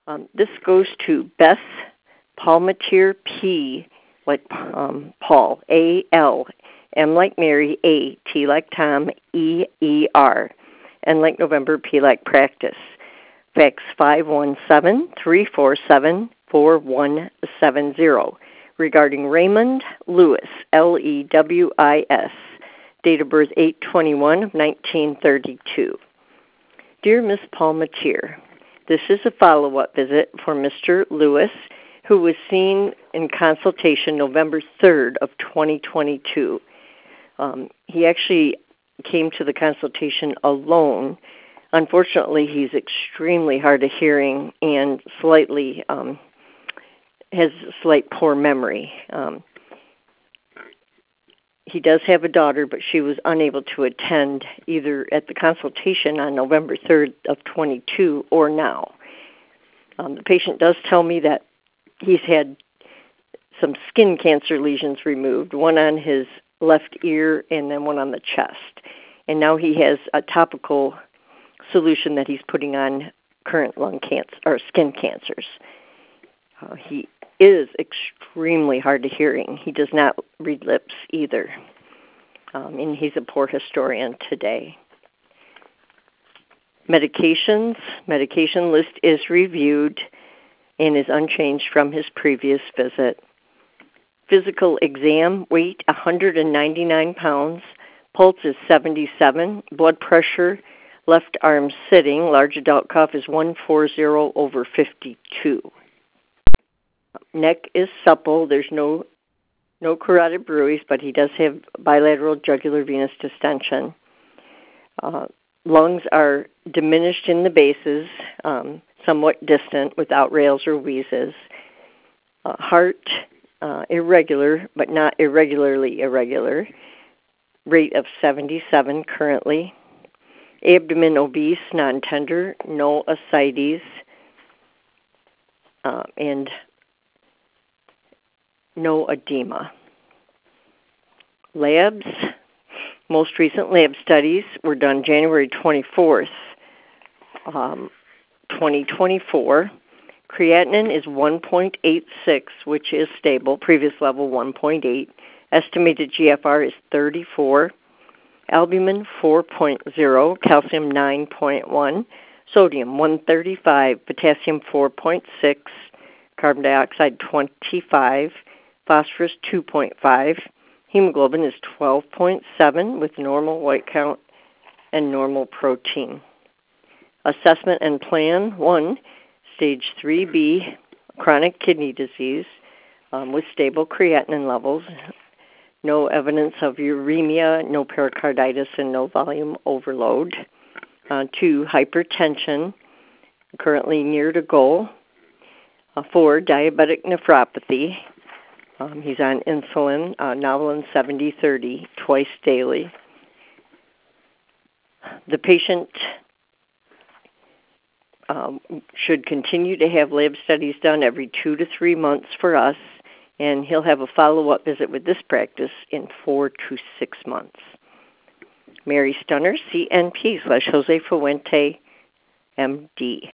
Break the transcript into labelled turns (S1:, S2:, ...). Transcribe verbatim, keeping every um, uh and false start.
S1: Um, this goes to Beth Palmatier P, like um, Paul, A L, M like Mary, A, T like Tom, E, E, R, N like November, P like Practice. Fax five one seven, three four seven, four one seven zero regarding Raymond Lewis, L E W I S, date of birth eight twenty-one of nineteen thirty-two. Dear Miss Palmatier, this is a follow-up visit for Mister Lewis, who was seen in consultation November third of twenty twenty-two. Um, he actually came to the consultation alone. Unfortunately, he's extremely hard of hearing and slightly um, has slight poor memory. Um, he does have a daughter, but she was unable to attend either at the consultation on November third of twenty-two or now. Um, the patient does tell me that he's had some skin cancer lesions removed, one on his left ear and then one on the chest. And now he has a topical solution that he's putting on current lung cancer or skin cancers. Uh, he is extremely hard of hearing. He does not read lips either. Um, and he's a poor historian today. Medications. Medication list is reviewed and is unchanged from his previous visit. Physical exam, weight one hundred ninety-nine pounds, pulse is seventy-seven, blood pressure, left arm sitting, large adult cuff is one forty over fifty-two. Neck is supple, there's no no carotid bruits, but he does have bilateral jugular venous distension. Uh, lungs are diminished in the bases, um, somewhat distant, without rales or wheezes. Uh, heart, uh, irregular, but not irregularly irregular. Rate of seventy-seven currently. Abdomen obese, non-tender, no ascites, uh, and no edema. Labs. Most recent lab studies were done January twenty-fourth, um, twenty twenty-four. Creatinine is one point eight six, which is stable. Previous level one point eight. Estimated G F R is thirty-four. Albumin four point zero. Calcium nine point one. Sodium one thirty-five. Potassium four point six. Carbon dioxide twenty-five. Phosphorus two point five. Hemoglobin is twelve point seven with normal white count and normal protein. Assessment and plan. One, stage three B, chronic kidney disease um, with stable creatinine levels, no evidence of uremia, no pericarditis, and no volume overload. Uh, two, hypertension, currently near to goal. Uh, four, diabetic nephropathy. Um, he's on insulin, uh, Novolin seventy thirty, twice daily. The patient um, should continue to have lab studies done every two to three months for us, and he'll have a follow-up visit with this practice in four to six months. Mary Stunner, C N P slash Jose Fuente, M D.